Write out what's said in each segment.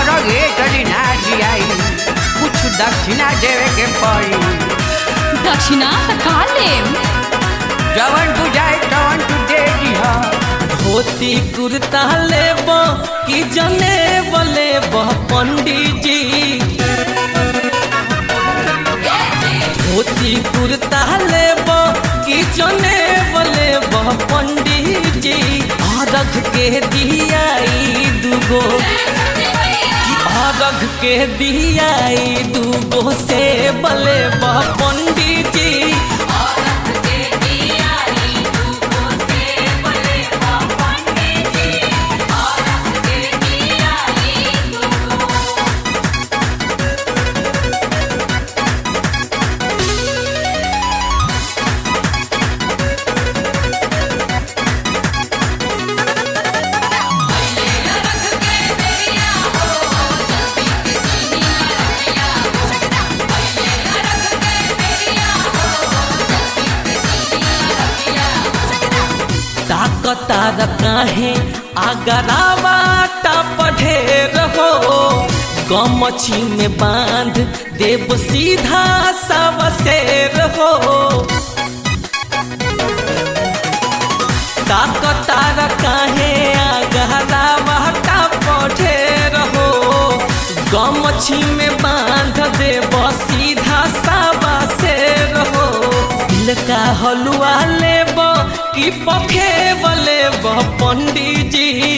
गे चली ना जियाई कुछ दक्षिणा देवे के पड़ी। दक्षिणा त का लेम? जवन तू जाए तवन तू दे दिहा। धोती कुर्ता लेब कि जनेब लेब पंडित जी। धोती कुर्ता लेब कि जनेब लेब पंडित जी। अर्घ के दियाई दूगो, अर्घ के दियाई दूगो से बले पंडित जी। ताकतार काहे आगरावा टाप ढेर हो। गमछी में बांध देव सीधा सवसेर हो। ताकतार काहे आगरावा टाप ढेर हो। गमछी में बांध देव सीधा सवसेर हो। दिल का हलवा लेब कि पखे बले पंडित जी।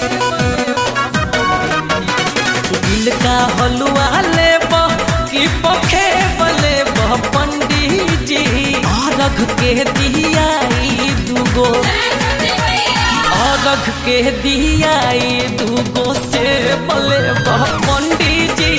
दिल का हलवा लेब कि पखे बले पंडित जी। अर्घ के दियाई दूगो, अर्घ के दियाई दूगो से बले पंडित जी।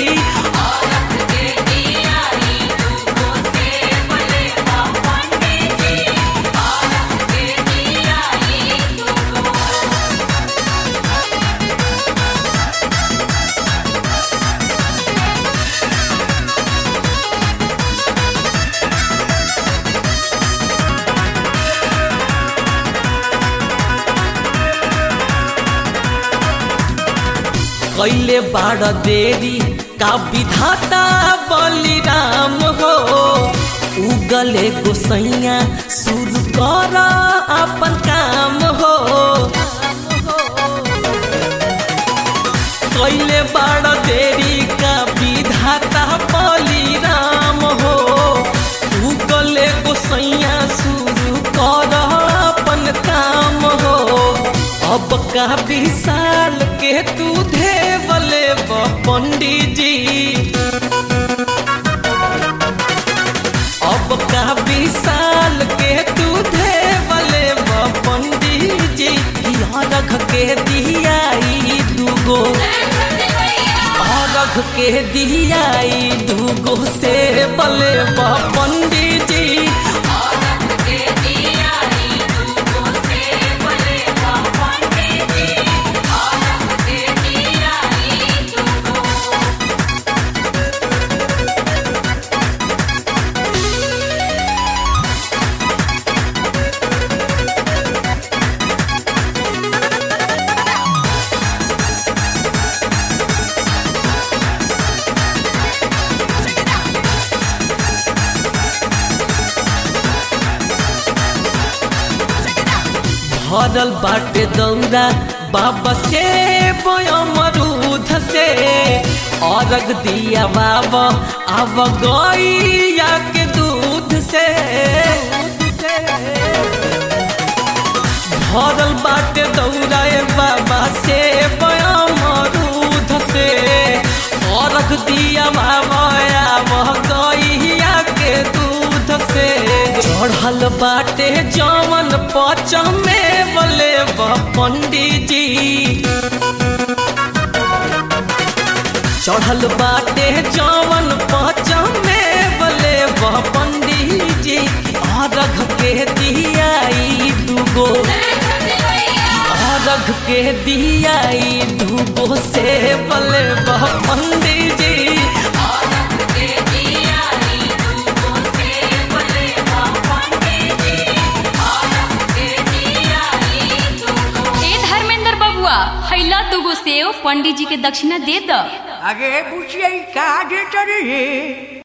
कैले बाड़ देरी का विधाता बलिराम हो। उगले गोसैया शुरू कर अपन काम हो। कैले बाड़ देरी का विधाता बलिराम हो। उगले गोसैया शुरू कर अपन काम हो। अब का विशाल के तू देवले पंडित जी। अब का विशाल के तू देवले पंडित जी। अर्घ के दियाई दूगो, अर्घ के दियाई दूगो से बले पंडित जी। भरल बाटे दौरा बाबा से अमरूद से। अर्घ दिया बाबा अब गैया के दूध से। भरल बाटे दौरा बाबा से अमरूद से। अर्घ दिया बाबा अब गैया के दूध से। चढ़ल बाटे जवन पचमे बले पंडित जी। चढ़ल बाटे जवन पचमे बले पंडित जी। अर्घ के दियाई दूगो, अर्घ के दियाई दूगो से बले पंडित जी। खैला दूगो सेव पंडित जी के दक्षिणा दे द। अरे बुचिया का देता रे